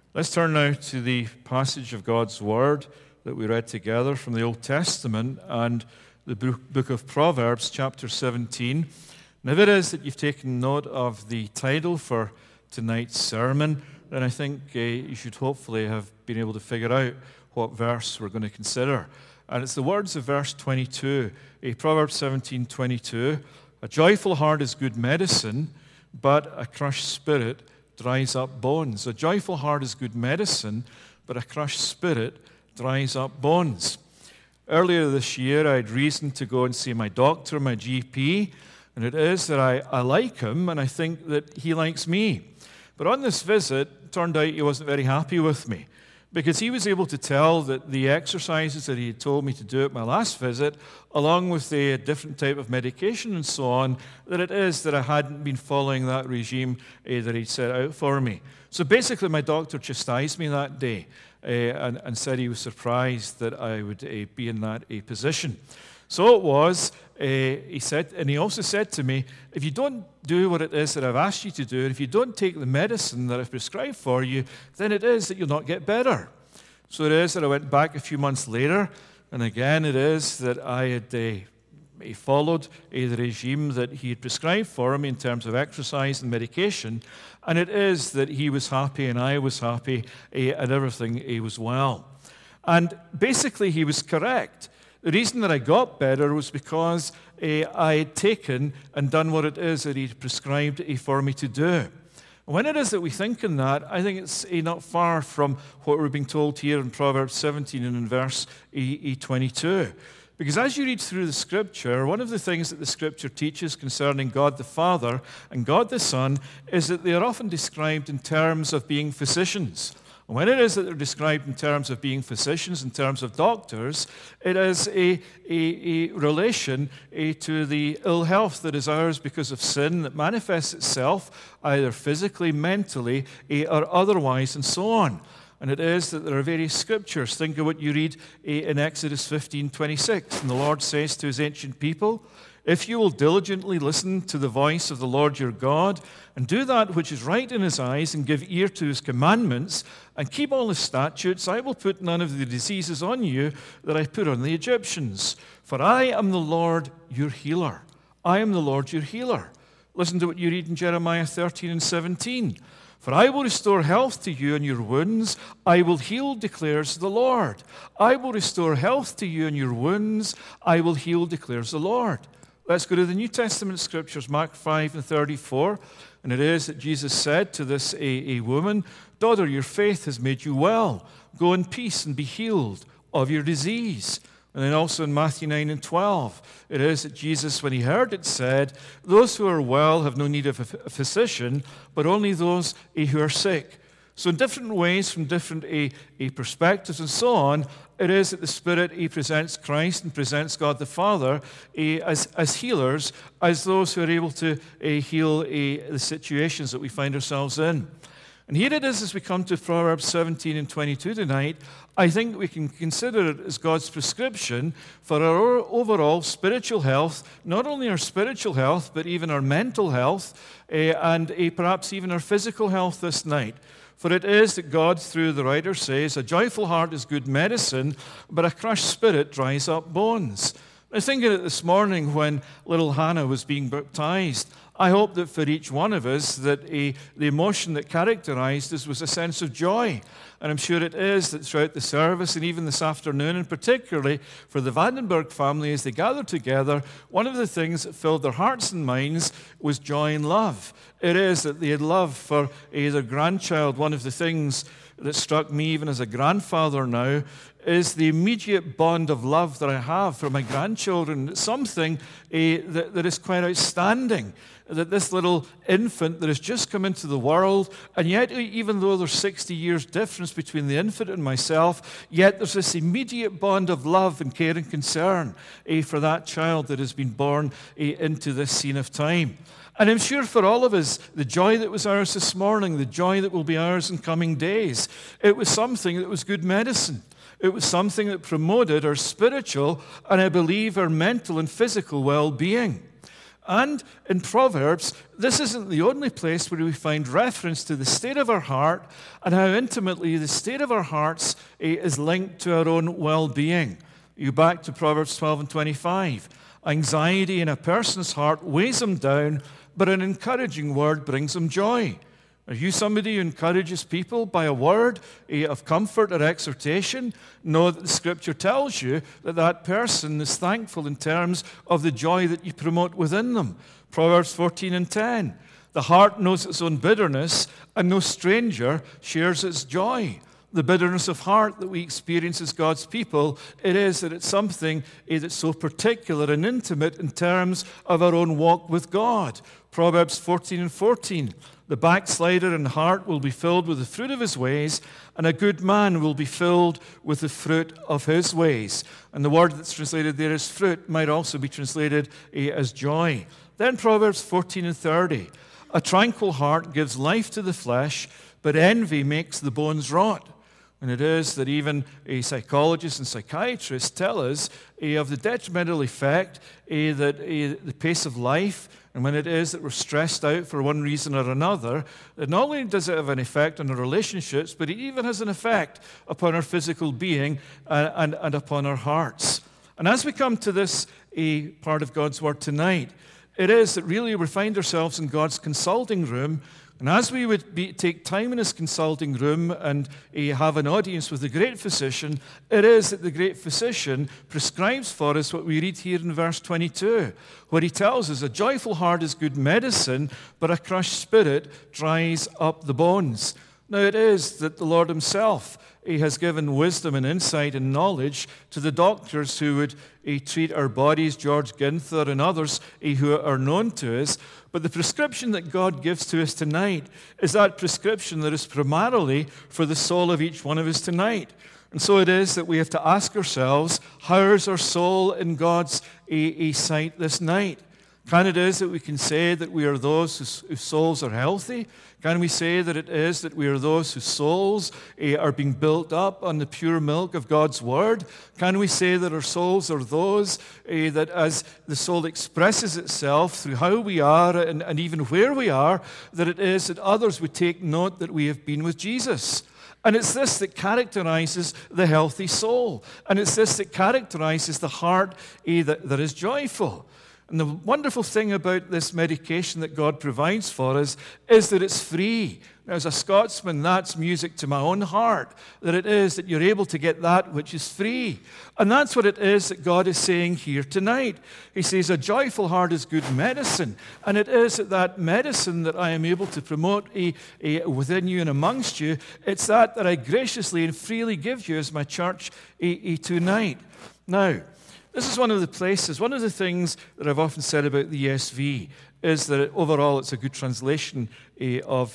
Let's turn now to the passage of God's Word that we read together from the Old Testament and the book of Proverbs, chapter 17. Now, if it is that you've taken note of the title for tonight's sermon, then I think you should hopefully have been able to figure out what verse we're going to consider. And it's the words of verse 22, Proverbs 17:22. A joyful heart is good medicine, but a crushed spirit dries up bones. A joyful heart is good medicine, but a crushed spirit dries up bones. Earlier this year, I had reason to go and see my doctor, my GP, and it is that I like him, and I think that he likes me. But on this visit, it turned out he wasn't very happy with me, because he was able to tell that the exercises that he had told me to do at my last visit, along with the different type of medication and so on, that it is that I hadn't been following that regime that he'd set out for me. So basically, my doctor chastised me that day and said he was surprised that I would be in that position. So it was, he said, and he also said to me, if you don't do what it is that I've asked you to do, and if you don't take the medicine that I've prescribed for you, then it is that you'll not get better. So it is that I went back a few months later, and again it is that I had followed the regime that he had prescribed for me in terms of exercise and medication, and it is that he was happy and I was happy, and everything was well. And basically he was correct. The reason that I got better was because I had taken and done what it is that he'd prescribed for me to do. When it is that we think in that, I think it's not far from what we're being told here in Proverbs 17 and in verse 22. Because as you read through the Scripture, one of the things that the Scripture teaches concerning God the Father and God the Son is that they are often described in terms of being physicians. When it is that they're described in terms of being physicians, in terms of doctors, it is a relation to the ill health that is ours because of sin that manifests itself either physically, mentally, or otherwise, and so on. And it is that there are various scriptures. Think of what you read in Exodus 15:26. And the Lord says to his ancient people, if you will diligently listen to the voice of the Lord your God, and do that which is right in his eyes, and give ear to his commandments, and keep all his statutes, I will put none of the diseases on you that I put on the Egyptians. For I am the Lord your healer. I am the Lord your healer. Listen to what you read in Jeremiah 13 and 17. For I will restore health to you and your wounds. I will heal, declares the Lord. I will restore health to you and your wounds. I will heal, declares the Lord. Let's go to the New Testament scriptures, Mark 5 and 34. And it is that Jesus said to this a woman, daughter, your faith has made you well. Go in peace and be healed of your disease. And then also in Matthew 9 and 12, it is that Jesus, when he heard it, said, those who are well have no need of a physician, but only those who are sick. So in different ways, from different perspectives and so on, it is that the Spirit presents Christ and presents God the Father as healers, as those who are able to heal the situations that we find ourselves in. And here it is as we come to Proverbs 17 and 22 tonight, I think we can consider it as God's prescription for our overall spiritual health, not only our spiritual health, but even our mental health, and perhaps even our physical health this night. For it is that God, through the writer, says, a joyful heart is good medicine, but a crushed spirit dries up bones. I was thinking it this morning when little Hannah was being baptized. I hope that for each one of us that the emotion that characterized us was a sense of joy. And I'm sure it is that throughout the service and even this afternoon, and particularly for the Vandenberg family as they gathered together, one of the things that filled their hearts and minds was joy and love. It is that they had love for their grandchild. One of the things that struck me even as a grandfather now is the immediate bond of love that I have for my grandchildren. It's something that is quite outstanding. That this little infant that has just come into the world, and yet even though there's 60 years difference between the infant and myself, yet there's this immediate bond of love and care and concern for that child that has been born into this scene of time. And I'm sure for all of us, the joy that was ours this morning, the joy that will be ours in coming days, it was something that was good medicine. It was something that promoted our spiritual and I believe our mental and physical well-being. And in Proverbs, this isn't the only place where we find reference to the state of our heart and how intimately the state of our hearts is linked to our own well-being. You back to Proverbs 12 and 25. Anxiety in a person's heart weighs him down, but an encouraging word brings him joy. Are you somebody who encourages people by a word of comfort or exhortation? Know that the Scripture tells you that that person is thankful in terms of the joy that you promote within them. Proverbs 14 and 10. The heart knows its own bitterness, and no stranger shares its joy. The bitterness of heart that we experience as God's people, it is that it's something that's so particular and intimate in terms of our own walk with God. Proverbs 14 and 14. The backslider in heart will be filled with the fruit of his ways, and a good man will be filled with the fruit of his ways. And the word that's translated there as fruit might also be translated as joy. Then Proverbs 14 and 30. A tranquil heart gives life to the flesh, but envy makes the bones rot. And it is that even psychologists and psychiatrists tell us of the detrimental effect that the pace of life, and when it is that we're stressed out for one reason or another, that not only does it have an effect on our relationships, but it even has an effect upon our physical being and upon our hearts. And as we come to this part of God's Word tonight, it is that really we find ourselves in God's consulting room. And as we would take time in his consulting room and have an audience with the great physician, it is that the great physician prescribes for us what we read here in verse 22, where he tells us, a joyful heart is good medicine, but a crushed spirit dries up the bones. Now it is that the Lord himself has given wisdom and insight and knowledge to the doctors who would treat our bodies, George Ginther and others who are known to us. But the prescription that God gives to us tonight is that prescription that is primarily for the soul of each one of us tonight. And so it is that we have to ask ourselves, how is our soul in God's sight this night? Can it is that we can say that we are those whose souls are healthy? Can we say that it is that we are those whose souls are being built up on the pure milk of God's Word? Can we say that our souls are those that as the soul expresses itself through how we are and even where we are, that it is that others would take note that we have been with Jesus? And it's this that characterizes the healthy soul. And it's this that characterizes the heart that is joyful. And the wonderful thing about this medication that God provides for us is that it's free. Now, as a Scotsman, that's music to my own heart, that it is that you're able to get that which is free. And that's what it is that God is saying here tonight. He says, a joyful heart is good medicine. And it is that medicine that I am able to promote within you and amongst you, it's that I graciously and freely give you as my church tonight. Now, this is one of the things that I've often said about the ESV is that overall it's a good translation of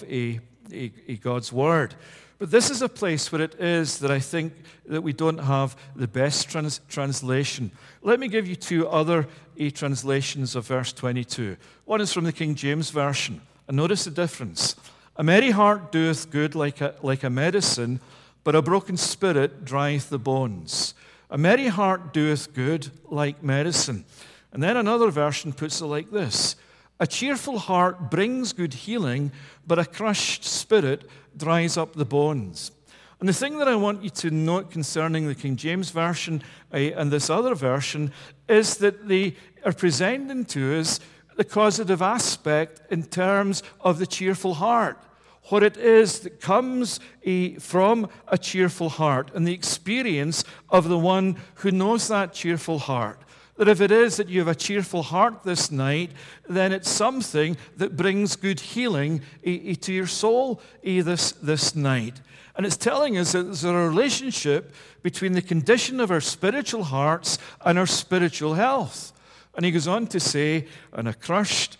God's Word. But this is a place where it is that I think that we don't have the best translation. Let me give you two other translations of verse 22. One is from the King James Version. And notice the difference. A merry heart doeth good like a medicine, but a broken spirit drieth the bones. A merry heart doeth good like medicine. And then another version puts it like this. A cheerful heart brings good healing, but a crushed spirit dries up the bones. And the thing that I want you to note concerning the King James Version and this other version is that they are presenting to us the causative aspect in terms of the cheerful heart. What it is that comes from a cheerful heart and the experience of the one who knows that cheerful heart. That if it is that you have a cheerful heart this night, then it's something that brings good healing to your soul this night. And it's telling us that there's a relationship between the condition of our spiritual hearts and our spiritual health. And he goes on to say, and a crushed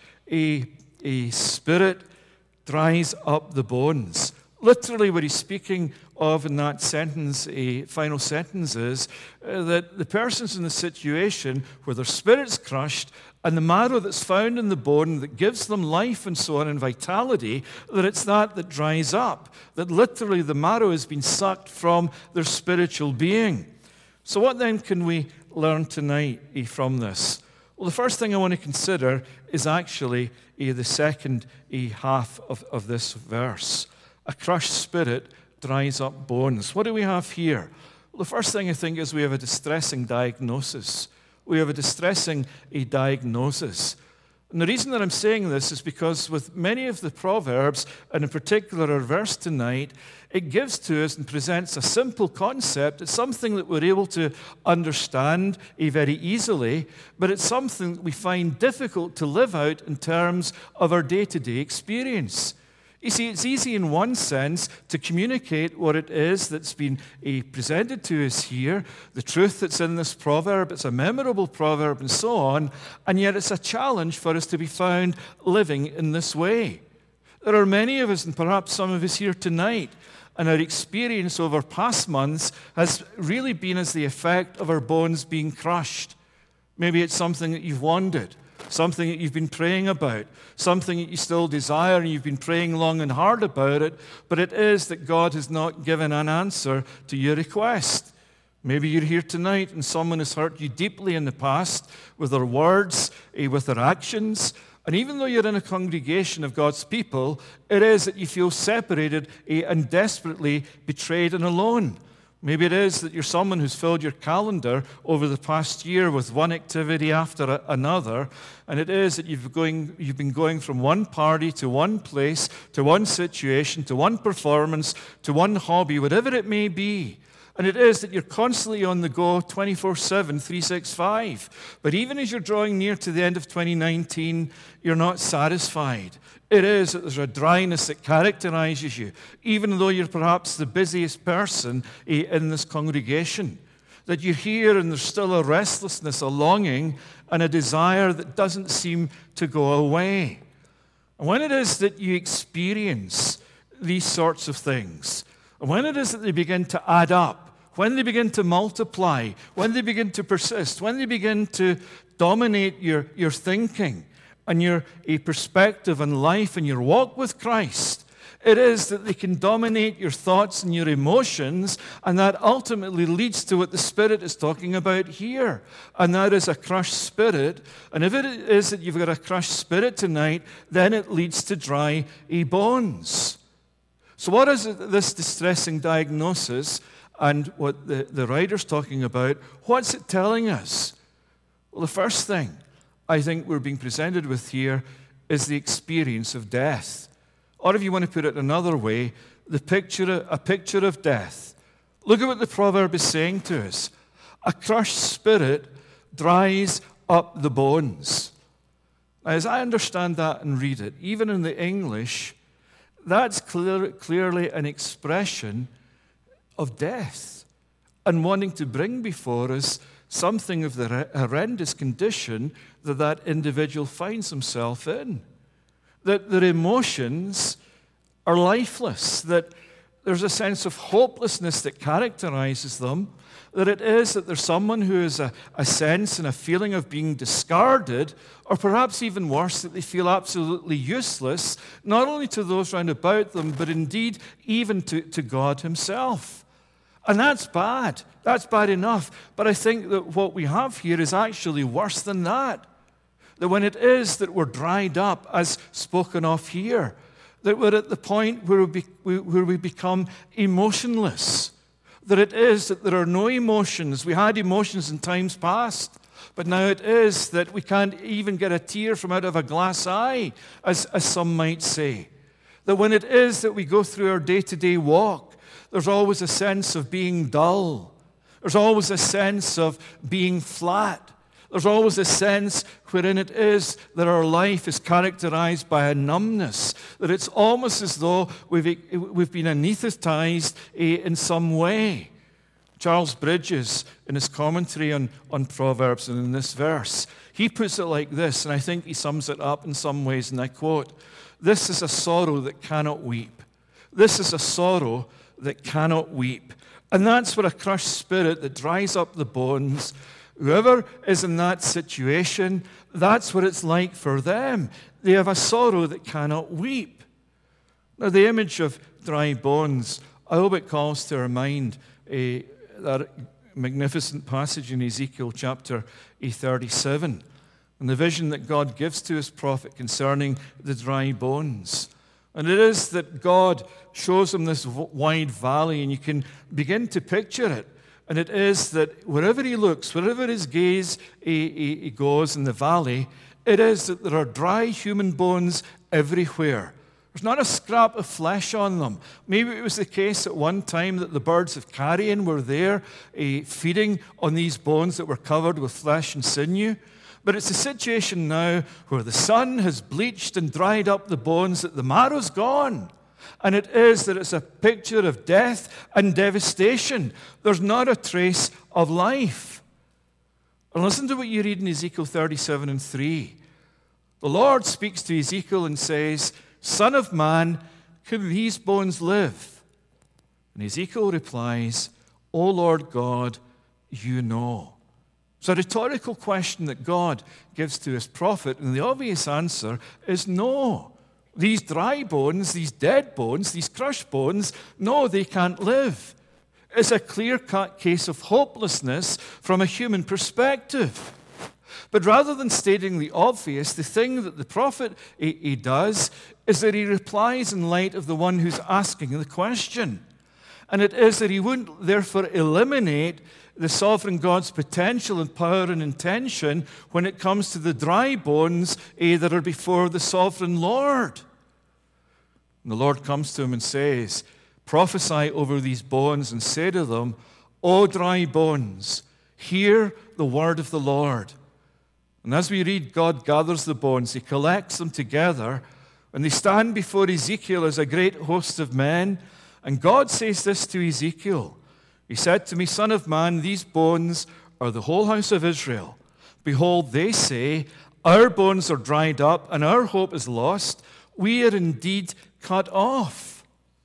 spirit dries up the bones. Literally what he's speaking of in that sentence, final sentence, is that the person's in the situation where their spirit's crushed and the marrow that's found in the bone that gives them life and so on and vitality, that it's that dries up, that literally the marrow has been sucked from their spiritual being. So what then can we learn tonight from this? Well, the first thing I want to consider is actually the second half of this verse. A crushed spirit dries up bones. What do we have here? Well, the first thing I think is we have a distressing diagnosis. We have a distressing diagnosis. And the reason that I'm saying this is because with many of the Proverbs, and in particular our verse tonight, it gives to us and presents a simple concept. It's something that we're able to understand very easily, but it's something that we find difficult to live out in terms of our day-to-day experience. You see, it's easy in one sense to communicate what it is that's been presented to us here, the truth that's in this proverb. It's a memorable proverb and so on, and yet it's a challenge for us to be found living in this way. There are many of us, and perhaps some of us here tonight, and our experience over past months has really been as the effect of our bones being crushed. Maybe it's something that you've wanted, something that you've been praying about, something that you still desire and you've been praying long and hard about it, but it is that God has not given an answer to your request. Maybe you're here tonight and someone has hurt you deeply in the past with their words, with their actions, and even though you're in a congregation of God's people, it is that you feel separated and desperately betrayed and alone. Maybe it is that you're someone who's filled your calendar over the past year with one activity after another, and it is that you've been going from one party to one place, to one situation, to one performance, to one hobby, whatever it may be. And it is that you're constantly on the go 24/7, 365. But even as you're drawing near to the end of 2019, you're not satisfied. It is that there's a dryness that characterizes you, even though you're perhaps the busiest person in this congregation. That you're here and there's still a restlessness, a longing, and a desire that doesn't seem to go away. And when it is that you experience these sorts of things, and when it is that they begin to add up, when they begin to multiply, when they begin to persist, when they begin to dominate your thinking and your perspective on life and your walk with Christ, it is that they can dominate your thoughts and your emotions, and that ultimately leads to what the Spirit is talking about here, and that is a crushed spirit. And if it is that you've got a crushed spirit tonight, then it leads to dry bones. So what is this distressing diagnosis and what the writer's talking about? What's it telling us? Well, the first thing I think we're being presented with here is the experience of death. Or if you want to put it another way, a picture of death. Look at what the proverb is saying to us. A crushed spirit dries up the bones. Now, as I understand that and read it, even in the English, that's clearly an expression of death and wanting to bring before us something of the horrendous condition that individual finds himself in. That their emotions are lifeless, that there's a sense of hopelessness that characterizes them, that it is that there's someone who has a sense and a feeling of being discarded, or perhaps even worse, that they feel absolutely useless, not only to those round about them, but indeed even to God himself. And that's bad. That's bad enough. But I think that what we have here is actually worse than that. That when it is that we're dried up, as spoken of here, that we're at the point where we become emotionless. That it is that there are no emotions. We had emotions in times past, but now it is that we can't even get a tear from out of a glass eye, as some might say. That when it is that we go through our day-to-day walk, there's always a sense of being dull. There's always a sense of being flat. There's always a sense wherein it is that our life is characterized by a numbness, that it's almost as though we've been anesthetized in some way. Charles Bridges, in his commentary on Proverbs and in this verse, he puts it like this, and I think he sums it up in some ways, and I quote, "This is a sorrow that cannot weep. This is a sorrow that cannot weep." And that's what a crushed spirit that dries up the bones. Whoever is in that situation, that's what it's like for them. They have a sorrow that cannot weep. Now, the image of dry bones, I hope it calls to our mind that magnificent passage in Ezekiel chapter 37, and the vision that God gives to his prophet concerning the dry bones. And it is that God shows him this wide valley, and you can begin to picture it. And it is that wherever he looks, wherever his gaze he goes in the valley, it is that there are dry human bones everywhere. There's not a scrap of flesh on them. Maybe it was the case at one time that the birds of carrion were there feeding on these bones that were covered with flesh and sinew. But it's a situation now where the sun has bleached and dried up the bones, that the marrow's gone. And it is that it's a picture of death and devastation. There's not a trace of life. And listen to what you read in Ezekiel 37:3. The Lord speaks to Ezekiel and says, "Son of man, can these bones live?" And Ezekiel replies, "O Lord God, you know." It's a rhetorical question that God gives to his prophet, and the obvious answer is no. These dry bones, these dead bones, these crushed bones, no, they can't live. It's a clear-cut case of hopelessness from a human perspective. But rather than stating the obvious, the thing that the prophet he does is that he replies in light of the one who's asking the question. And it is that he wouldn't therefore eliminate the sovereign God's potential and power and intention when it comes to the dry bones that are before the sovereign Lord. And the Lord comes to him and says, "Prophesy over these bones and say to them, O dry bones, hear the word of the Lord." And as we read, God gathers the bones, he collects them together, and they stand before Ezekiel as a great host of men. And God says this to Ezekiel. He said to me, "Son of man, these bones are the whole house of Israel. Behold, they say, our bones are dried up, and our hope is lost. We are indeed cut off."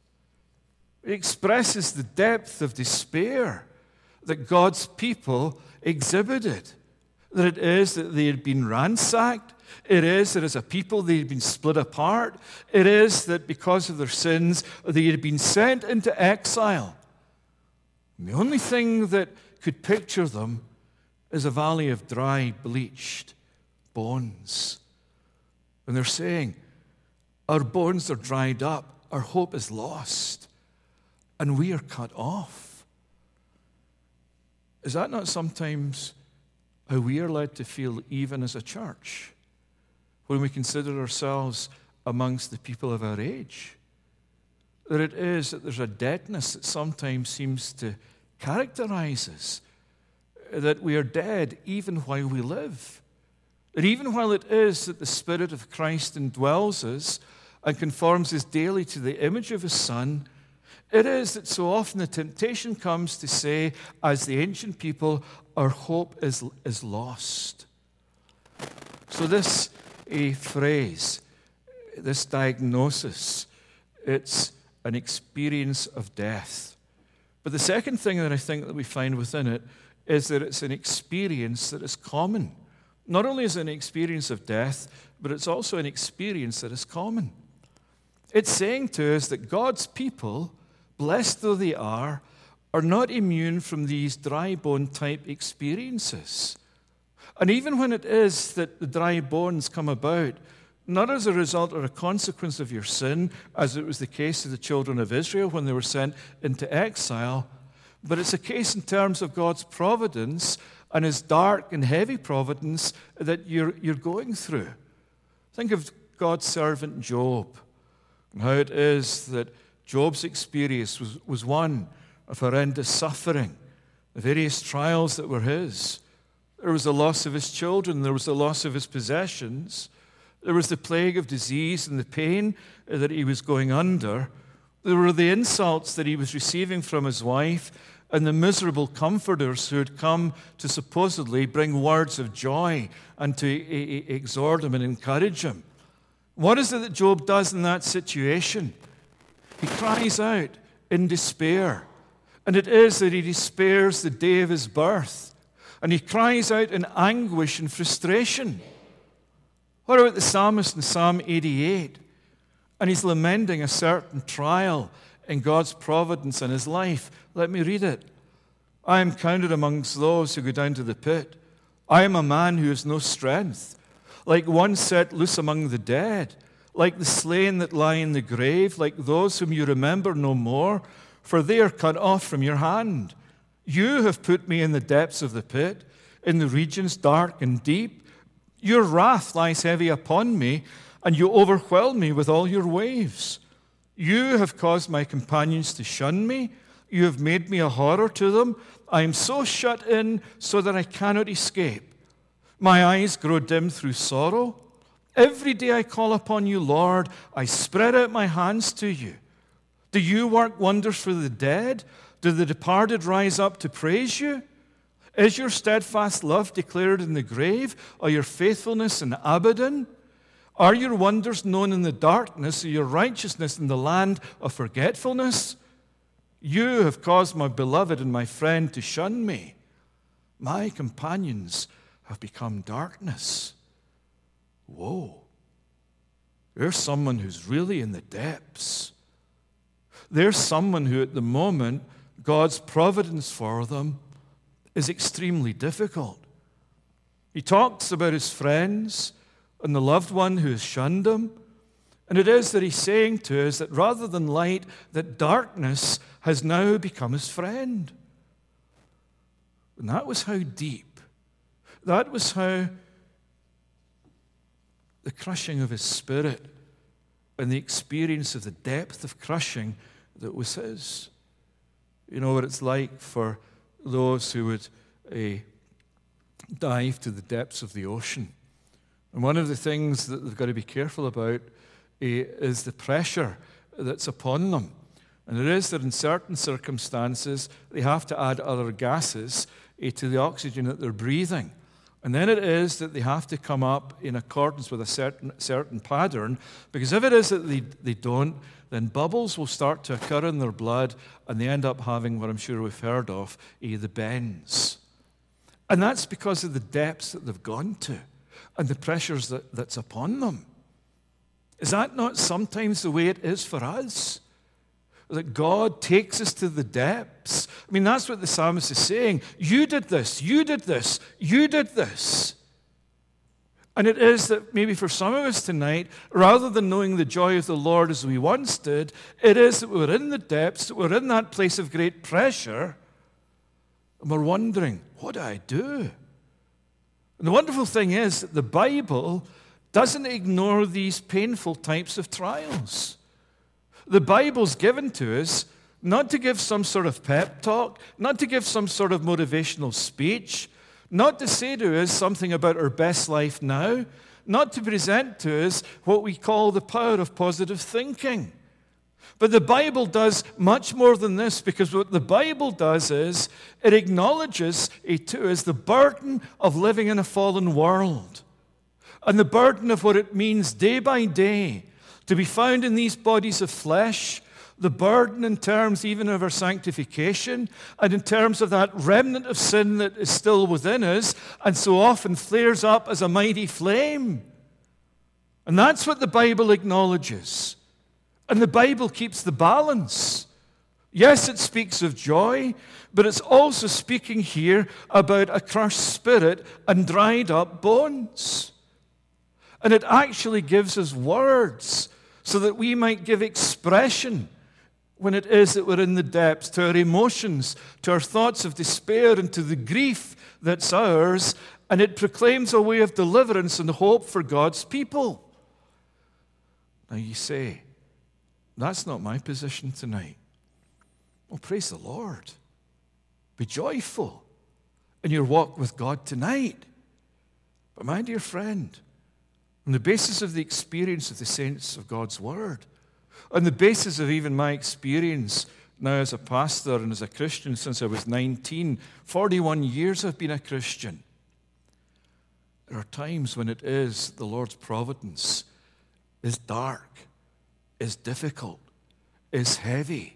It expresses the depth of despair that God's people exhibited. That it is that they had been ransacked. It is that as a people they had been split apart. It is that because of their sins they had been sent into exile. And the only thing that could picture them is a valley of dry, bleached bones. And they're saying, our bones are dried up, our hope is lost, and we are cut off. Is that not sometimes how we are led to feel even as a church when we consider ourselves amongst the people of our age? That it is that there's a deadness that sometimes seems to characterize us, that we are dead even while we live. That even while it is that the Spirit of Christ indwells us and conforms us daily to the image of his Son, it is that so often the temptation comes to say, as the ancient people, our hope is lost. So this phrase, this diagnosis, it's an experience of death. But the second thing that I think that we find within it is that it's an experience that is common. Not only is it an experience of death, but it's also an experience that is common. It's saying to us that God's people, blessed though they are not immune from these dry bone type experiences. And even when it is that the dry bones come about, not as a result or a consequence of your sin, as it was the case of the children of Israel when they were sent into exile, but it's a case in terms of God's providence and his dark and heavy providence that you're going through. Think of God's servant Job and how it is that Job's experience was one of horrendous suffering, the various trials that were his. There was the loss of his children, there was the loss of his possessions, there was the plague of disease and the pain that he was going under. There were the insults that he was receiving from his wife and the miserable comforters who had come to supposedly bring words of joy and to exhort him and encourage him. What is it that Job does in that situation? He cries out in despair. And it is that he despairs the day of his birth. And he cries out in anguish and frustration. What about the psalmist in Psalm 88? And he's lamenting a certain trial in God's providence in his life. Let me read it. I am counted amongst those who go down to the pit. I am a man who has no strength, like one set loose among the dead, like the slain that lie in the grave, like those whom you remember no more, for they are cut off from your hand. You have put me in the depths of the pit, in the regions dark and deep. Your wrath lies heavy upon me, and you overwhelm me with all your waves. You have caused my companions to shun me. You have made me a horror to them. I am so shut in so that I cannot escape. My eyes grow dim through sorrow. Every day I call upon you, Lord. I spread out my hands to you. Do you work wonders for the dead? Do the departed rise up to praise you? Is your steadfast love declared in the grave, or your faithfulness in Abaddon? Are your wonders known in the darkness, or your righteousness in the land of forgetfulness? You have caused my beloved and my friend to shun me. My companions have become darkness. Whoa. There's someone who's really in the depths. There's someone who at the moment, God's providence for them is extremely difficult. He talks about his friends and the loved one who has shunned him. And it is that he's saying to us that rather than light, that darkness has now become his friend. And that was how deep, that was how the crushing of his spirit and the experience of the depth of crushing that was his. You know what it's like for those who would dive to the depths of the ocean. And one of the things that they've got to be careful about is the pressure that's upon them. And it is that in certain circumstances, they have to add other gases to the oxygen that they're breathing. And then it is that they have to come up in accordance with a certain pattern, because if it is that they don't, then bubbles will start to occur in their blood, and they end up having what I'm sure we've heard of, the bends. And that's because of the depths that they've gone to and the pressures that's upon them. Is that not sometimes the way it is for us? That God takes us to the depths. I mean, that's what the psalmist is saying. You did this, you did this, you did this. And it is that maybe for some of us tonight, rather than knowing the joy of the Lord as we once did, it is that we're in the depths, that we're in that place of great pressure, and we're wondering, what do I do? And the wonderful thing is that the Bible doesn't ignore these painful types of trials. The Bible's given to us not to give some sort of pep talk, not to give some sort of motivational speech, not to say to us something about our best life now, not to present to us what we call the power of positive thinking. But the Bible does much more than this, because what the Bible does is it acknowledges to us the burden of living in a fallen world and the burden of what it means day by day to be found in these bodies of flesh, the burden in terms even of our sanctification and in terms of that remnant of sin that is still within us and so often flares up as a mighty flame. And that's what the Bible acknowledges. And the Bible keeps the balance. Yes, it speaks of joy, but it's also speaking here about a crushed spirit and dried up bones. And it actually gives us words so that we might give expression when it is that we're in the depths to our emotions, to our thoughts of despair, and to the grief that's ours. And it proclaims a way of deliverance and hope for God's people. Now you say, that's not my position tonight. Well, praise the Lord. Be joyful in your walk with God tonight. But my dear friend, on the basis of the experience of the saints of God's Word, on the basis of even my experience now as a pastor and as a Christian since I was 19, 41 years I've been a Christian, there are times when it is the Lord's providence is dark, is difficult, is heavy.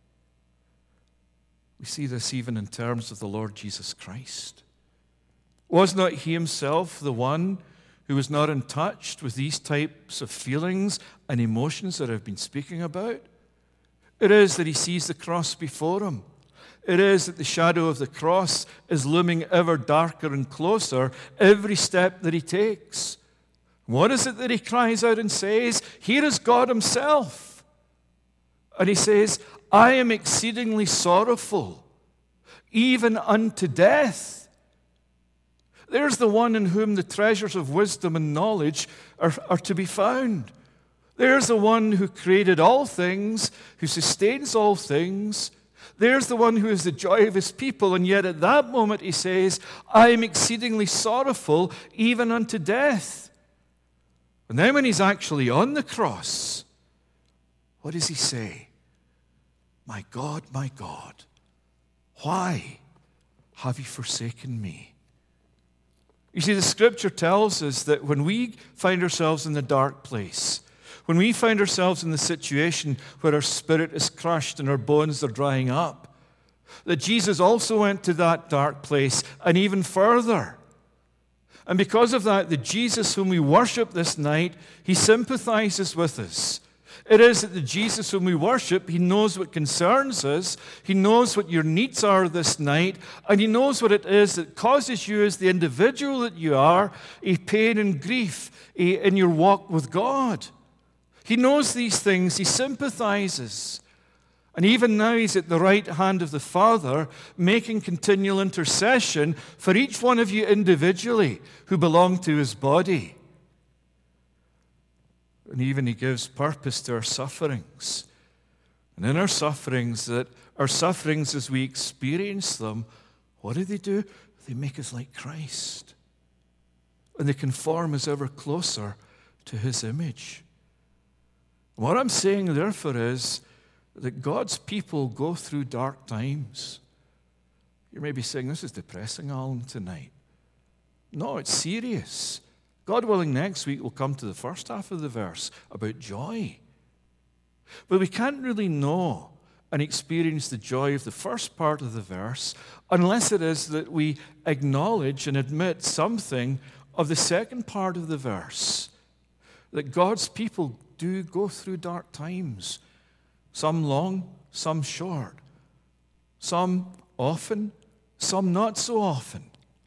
We see this even in terms of the Lord Jesus Christ. Was not he himself the one who was not in touch with these types of feelings and emotions that I've been speaking about? It is that he sees the cross before him. It is that the shadow of the cross is looming ever darker and closer every step that he takes. What is it that he cries out and says? Here is God himself. And he says, I am exceedingly sorrowful, even unto death. There's the one in whom the treasures of wisdom and knowledge are to be found. There's the one who created all things, who sustains all things. There's the one who is the joy of his people, and yet at that moment he says, I am exceedingly sorrowful, even unto death. And then when he's actually on the cross, what does he say? My God, why have you forsaken me? You see, the scripture tells us that when we find ourselves in the dark place, when we find ourselves in the situation where our spirit is crushed and our bones are drying up, that Jesus also went to that dark place and even further. And because of that, the Jesus whom we worship this night, he sympathizes with us. It is that the Jesus whom we worship, he knows what concerns us, he knows what your needs are this night, and he knows what it is that causes you as the individual that you are, a pain and grief in your walk with God. He knows these things. He sympathizes. And even now he's at the right hand of the Father, making continual intercession for each one of you individually who belong to his body. And even he gives purpose to our sufferings. And in our sufferings, as we experience them, what do? They make us like Christ. And they conform us ever closer to his image. What I'm saying, therefore, is that God's people go through dark times. You may be saying, this is depressing, Alan, tonight. No, it's serious. God willing, next week we'll come to the first half of the verse about joy. But we can't really know and experience the joy of the first part of the verse unless it is that we acknowledge and admit something of the second part of the verse. That God's people do go through dark times. Some long, some short. Some often, some not so often.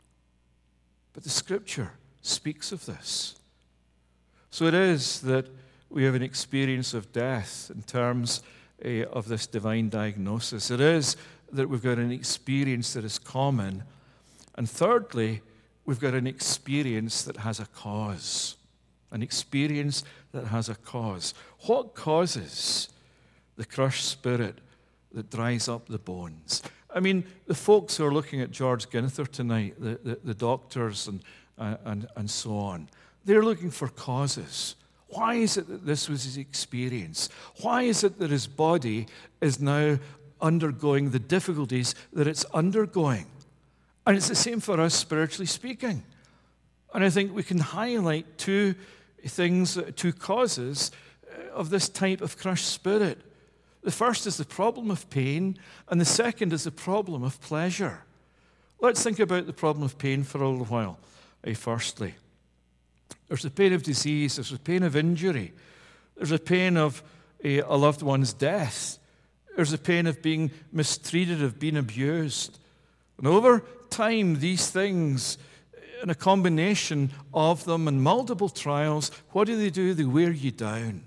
But the Scripture speaks of this. So it is that we have an experience of death in terms of this divine diagnosis. It is that we've got an experience that is common. And thirdly, we've got an experience that has a cause. An experience that has a cause. What causes the crushed spirit that dries up the bones? I mean, the folks who are looking at George Ginnifer tonight, the doctors and so on, they're looking for causes. Why is it that this was his experience? Why is it that his body is now undergoing the difficulties that it's undergoing? And it's the same for us spiritually speaking. And I think we can highlight two causes of this type of crushed spirit. The first is the problem of pain, and the second is the problem of pleasure. Let's think about the problem of pain for a little while. Firstly, there's the pain of disease, there's the pain of injury, there's the pain of a loved one's death, there's the pain of being mistreated, of being abused. And over time, these things, in a combination of them and multiple trials, what do? They wear you down.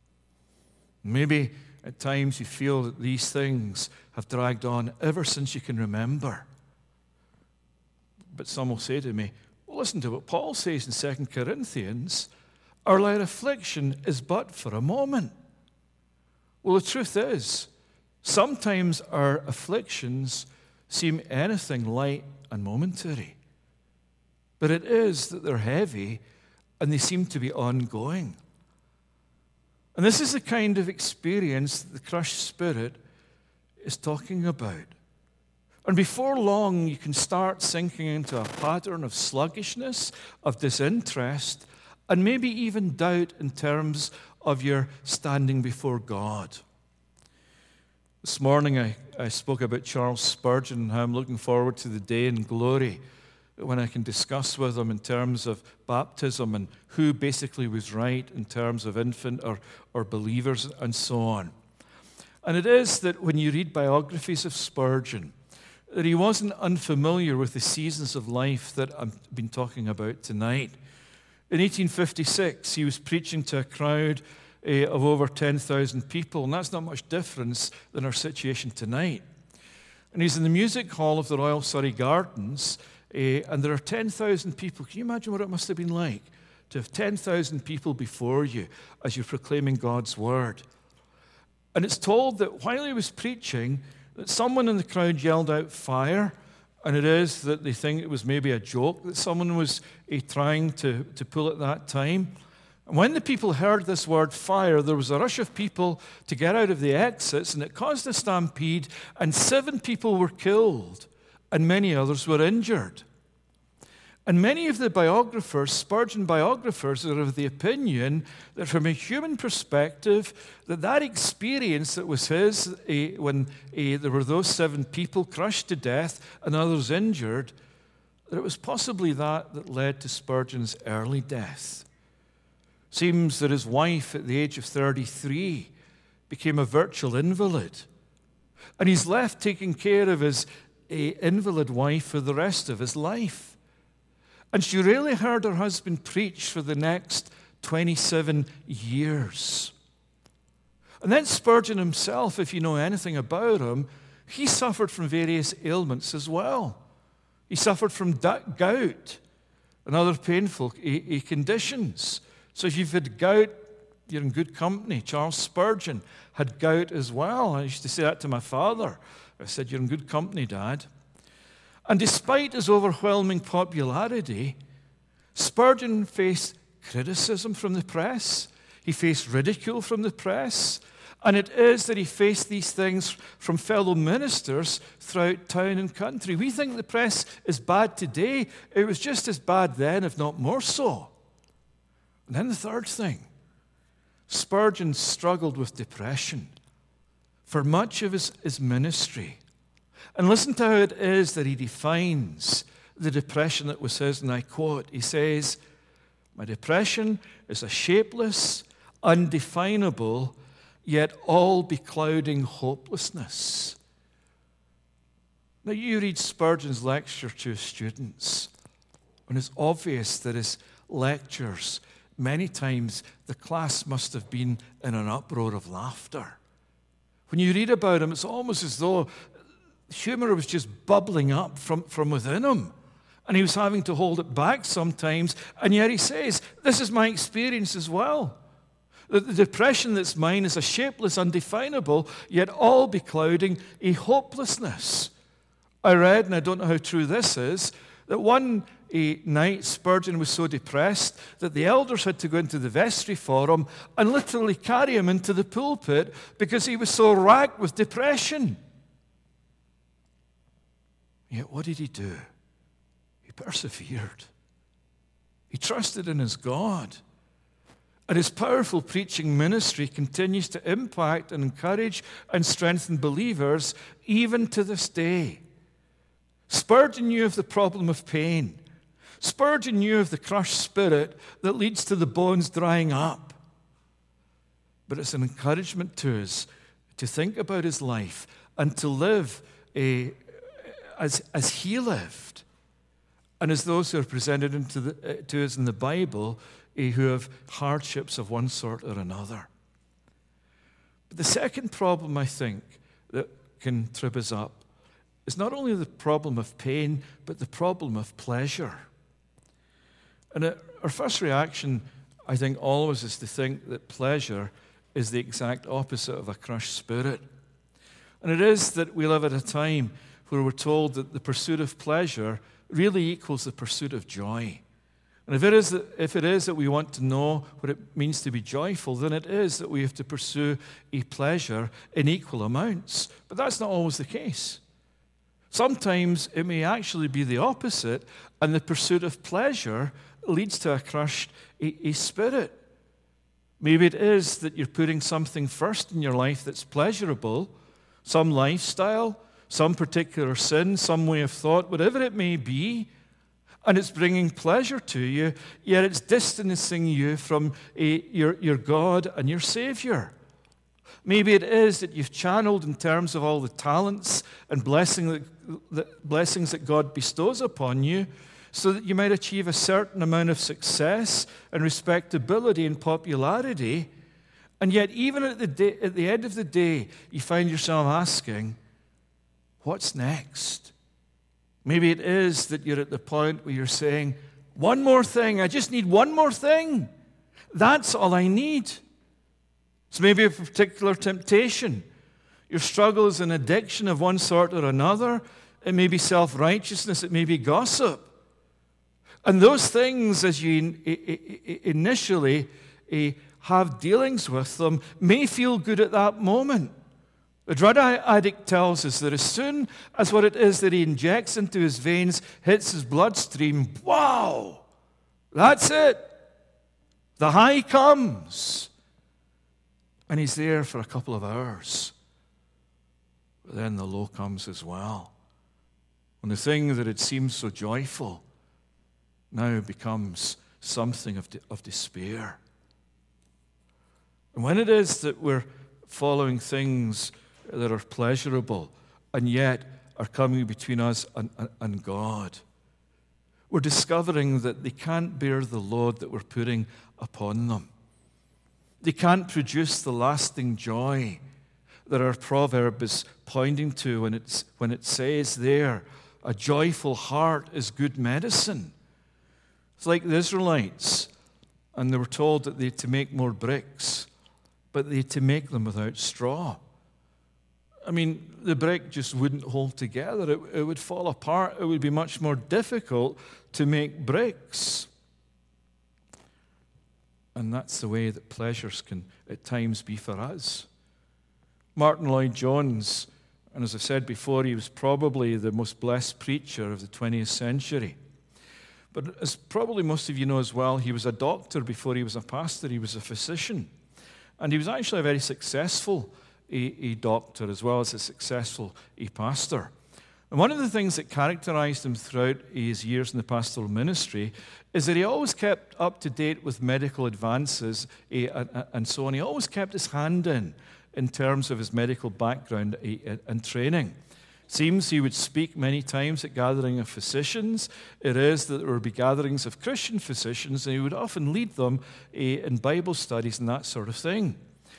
Maybe at times you feel that these things have dragged on ever since you can remember. But some will say to me, well, listen to what Paul says in 2 Corinthians, our light affliction is but for a moment. Well, the truth is, sometimes our afflictions seem anything light and momentary. But it is that they're heavy and they seem to be ongoing. And this is the kind of experience that the crushed spirit is talking about. And before long, you can start sinking into a pattern of sluggishness, of disinterest, and maybe even doubt in terms of your standing before God. This morning, I spoke about Charles Spurgeon and how I'm looking forward to the day in glory when I can discuss with him in terms of baptism and who basically was right in terms of infant or believers and so on. And it is that when you read biographies of Spurgeon, that he wasn't unfamiliar with the seasons of life that I've been talking about tonight. In 1856, he was preaching to a crowd of over 10,000 people, and that's not much difference than our situation tonight. And he's in the music hall of the Royal Surrey Gardens, and there are 10,000 people. Can you imagine what it must have been like to have 10,000 people before you as you're proclaiming God's word? And it's told that while he was preaching, that someone in the crowd yelled out, "Fire," and it is that they think it was maybe a joke that someone was trying to pull at that time. And when the people heard this word, "fire," there was a rush of people to get out of the exits, and it caused a stampede, and 7 people were killed, and many others were injured. And many of the biographers, Spurgeon biographers, are of the opinion that from a human perspective, that experience that was his when there were those 7 people crushed to death and others injured, that it was possibly that led to Spurgeon's early death. Seems that his wife at the age of 33 became a virtual invalid. And he's left taking care of his invalid wife for the rest of his life. And she really heard her husband preach for the next 27 years. And then Spurgeon himself, if you know anything about him, he suffered from various ailments as well. He suffered from gout and other painful conditions. So if you've had gout, you're in good company. Charles Spurgeon had gout as well. I used to say that to my father. I said, "You're in good company, Dad." And despite his overwhelming popularity, Spurgeon faced criticism from the press. He faced ridicule from the press. And it is that he faced these things from fellow ministers throughout town and country. We think the press is bad today. It was just as bad then, if not more so. And then the third thing, Spurgeon struggled with depression for much of his ministry. And listen to how it is that he defines the depression that was his, and I quote, he says, "My depression is a shapeless, undefinable, yet all-beclouding hopelessness." Now you read Spurgeon's lecture to his students, and it's obvious that his lectures, many times the class must have been in an uproar of laughter. When you read about him, it's almost as though humor was just bubbling up from within him. And he was having to hold it back sometimes. And yet he says, "This is my experience as well. The depression that's mine is a shapeless, undefinable, yet all-beclouding a hopelessness." I read, and I don't know how true this is, that one night Spurgeon was so depressed that the elders had to go into the vestry for him and literally carry him into the pulpit because he was so racked with depression. Yet what did he do? He persevered. He trusted in his God. And his powerful preaching ministry continues to impact and encourage and strengthen believers even to this day. Spurgeon knew of the problem of pain. Spurgeon knew of the crushed spirit that leads to the bones drying up. But it's an encouragement to us to think about his life and to live as he lived, and as those who are presented to us in the Bible who have hardships of one sort or another. But the second problem, I think, that can trip us up is not only the problem of pain, but the problem of pleasure. And our first reaction, I think, always is to think that pleasure is the exact opposite of a crushed spirit. And it is that we live at a time where we're told that the pursuit of pleasure really equals the pursuit of joy. And if it is that we want to know what it means to be joyful, then it is that we have to pursue a pleasure in equal amounts. But that's not always the case. Sometimes it may actually be the opposite, and the pursuit of pleasure leads to a crushed spirit. Maybe it is that you're putting something first in your life that's pleasurable, some lifestyle, some particular sin, some way of thought, whatever it may be, and it's bringing pleasure to you, yet it's distancing you from your God and your Savior. Maybe it is that you've channeled in terms of all the talents and blessings that God bestows upon you, so that you might achieve a certain amount of success and respectability and popularity. And yet, even at the end of the day, you find yourself asking, what's next? Maybe it is that you're at the point where you're saying, one more thing, I just need one more thing. That's all I need. It's maybe a particular temptation. Your struggle is an addiction of one sort or another. It may be self-righteousness. It may be gossip. And those things, as you initially have dealings with them, may feel good at that moment. The drug addict tells us that as soon as what it is that he injects into his veins hits his bloodstream, wow, that's it. The high comes. And he's there for a couple of hours. But then the low comes as well. And the thing that had seemed so joyful now becomes something of despair. And when it is that we're following things that are pleasurable and yet are coming between us and God, we're discovering that they can't bear the load that we're putting upon them. They can't produce the lasting joy that our proverb is pointing to when it says there, a joyful heart is good medicine. It's like the Israelites, and they were told that they had to make more bricks, but they had to make them without straw. I mean, the brick just wouldn't hold together. It would fall apart. It would be much more difficult to make bricks. And that's the way that pleasures can at times be for us. Martin Lloyd-Jones, and as I've said before, he was probably the most blessed preacher of the 20th century. But as probably most of you know as well, he was a doctor before he was a pastor. He was a physician. And he was actually a very successful a doctor as well as a successful pastor. And one of the things that characterized him throughout his years in the pastoral ministry is that he always kept up to date with medical advances and so on. He always kept his hand in terms of his medical background and training. Seems he would speak many times at gathering of physicians. It is that there would be gatherings of Christian physicians, and he would often lead them in Bible studies and that sort of thing.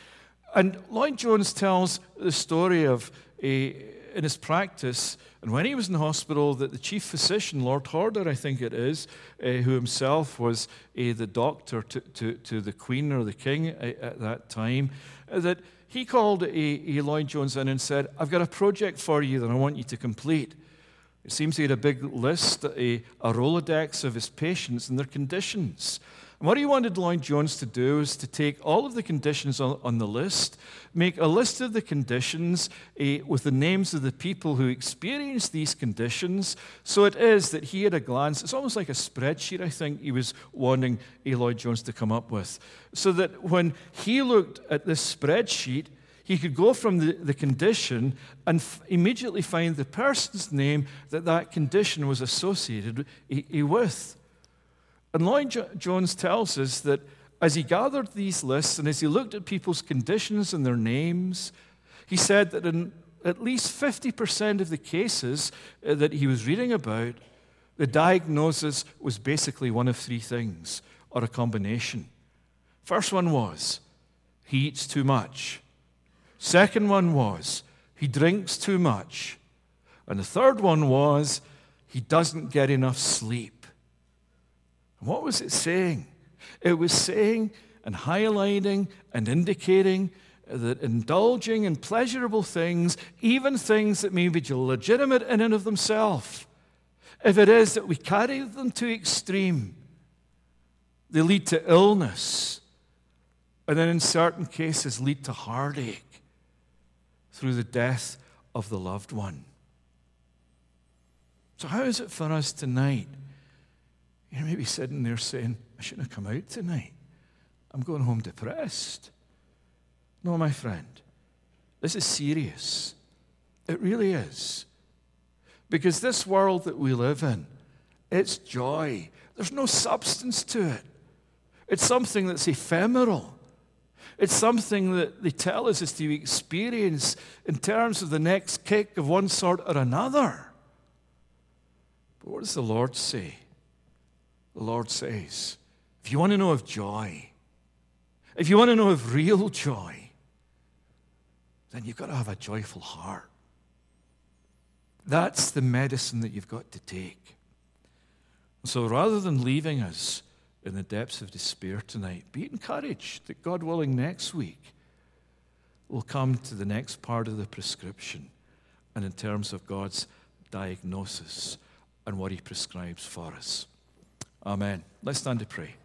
And Lloyd-Jones tells the story of, in his practice, and when he was in the hospital, that the chief physician, Lord Horder, I think it is, who himself was the doctor to the Queen or the King at that time, that he called Lloyd-Jones in and said, I've got a project for you that I want you to complete. It seems he had a big list, a Rolodex of his patients and their conditions. And what he wanted Lloyd-Jones to do is to take all of the conditions on the list, make a list of the conditions with the names of the people who experienced these conditions. So it is that he had a glance, it's almost like a spreadsheet, I think, he was wanting Lloyd-Jones to come up with. So that when he looked at this spreadsheet, he could go from the condition and immediately find the person's name that condition was associated with. And Lloyd-Jones tells us that as he gathered these lists and as he looked at people's conditions and their names, he said that in at least 50% of the cases that he was reading about, the diagnosis was basically one of three things, or a combination. First one was, he eats too much. Second one was, he drinks too much. And the third one was, he doesn't get enough sleep. What was it saying? It was saying and highlighting and indicating that indulging in pleasurable things, even things that may be legitimate in and of themselves, if it is that we carry them to extreme, they lead to illness, and then in certain cases lead to heartache through the death of the loved one. So how is it for us tonight? You may be sitting there saying, I shouldn't have come out tonight. I'm going home depressed. No, my friend, this is serious. It really is. Because this world that we live in, it's joy. There's no substance to it. It's something that's ephemeral. It's something that they tell us is to experience in terms of the next kick of one sort or another. But what does the Lord say? the Lord says, if you want to know of joy, if you want to know of real joy, then you've got to have a joyful heart. That's the medicine that you've got to take. So rather than leaving us in the depths of despair tonight, be encouraged that, God willing, next week we'll come to the next part of the prescription, and in terms of God's diagnosis and what he prescribes for us. Amen. Let's stand to pray.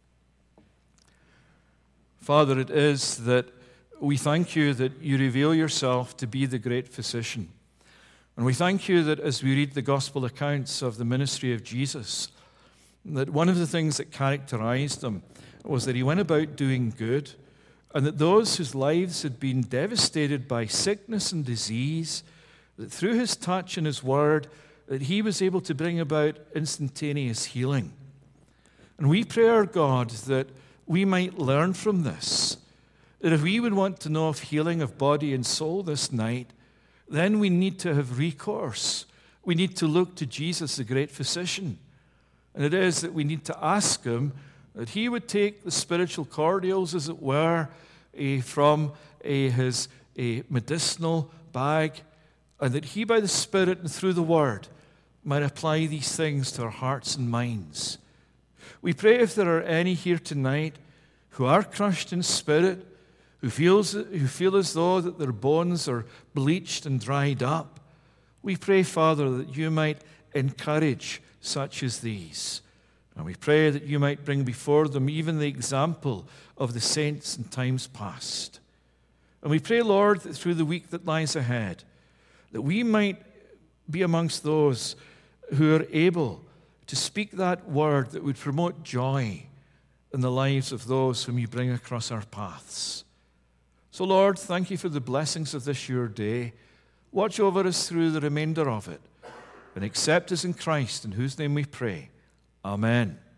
Father, it is that we thank you that you reveal yourself to be the great physician. And we thank you that as we read the gospel accounts of the ministry of Jesus, that one of the things that characterized him was that he went about doing good, and that those whose lives had been devastated by sickness and disease, that through his touch and his word, that he was able to bring about instantaneous healing. And we pray, our God, that we might learn from this, that if we would want to know of healing of body and soul this night, then we need to have recourse. We need to look to Jesus, the great physician. And it is that we need to ask him that he would take the spiritual cordials, as it were, from his medicinal bag, and that he, by the Spirit and through the Word, might apply these things to our hearts and minds. We pray if there are any here tonight who are crushed in spirit, who feel as though that their bones are bleached and dried up, we pray, Father, that you might encourage such as these. And we pray that you might bring before them even the example of the saints in times past. And we pray, Lord, that through the week that lies ahead, that we might be amongst those who are able to speak that word that would promote joy in the lives of those whom you bring across our paths. So, Lord, thank you for the blessings of this your day. Watch over us through the remainder of it, and accept us in Christ, in whose name we pray. Amen.